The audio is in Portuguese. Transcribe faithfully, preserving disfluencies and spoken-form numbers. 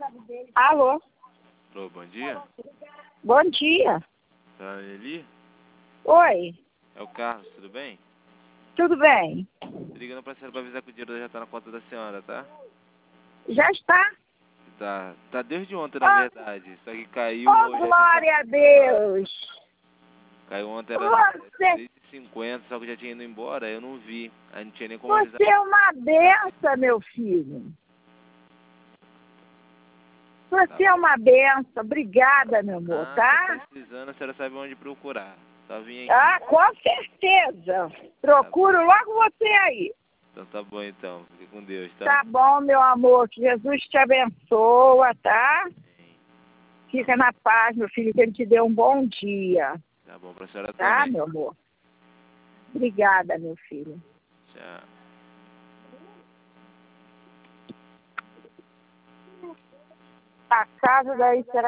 Alô? Alô, bom dia. Bom dia. Tá Eli? Oi, É o Carlos, tudo bem? tudo bem? Tô ligando pra senhora pra avisar que o dinheiro já tá na conta da senhora, tá? Já está? Tá, tá desde ontem, na Oh, verdade. Só que caiu oh, hoje. glória a Deus. Caiu ontem, era Você, seis e cinquenta, só que já tinha ido embora, eu não vi. Aí não tinha nem como avisar. você é uma benção, meu filho. Você é uma benção. Obrigada, meu amor, Ah, tá? tá precisando, a senhora sabe onde procurar. Só vim aqui. Ah, com certeza. Procuro logo você aí. Então tá bom então, fique com Deus, tá? Tá bom, meu amor. Que Jesus te abençoa, tá? Fica na paz, meu filho, que ele te dê um bom dia. Tá bom pra senhora Tá, também. meu amor? Obrigada, meu filho. Tchau. A casa daí será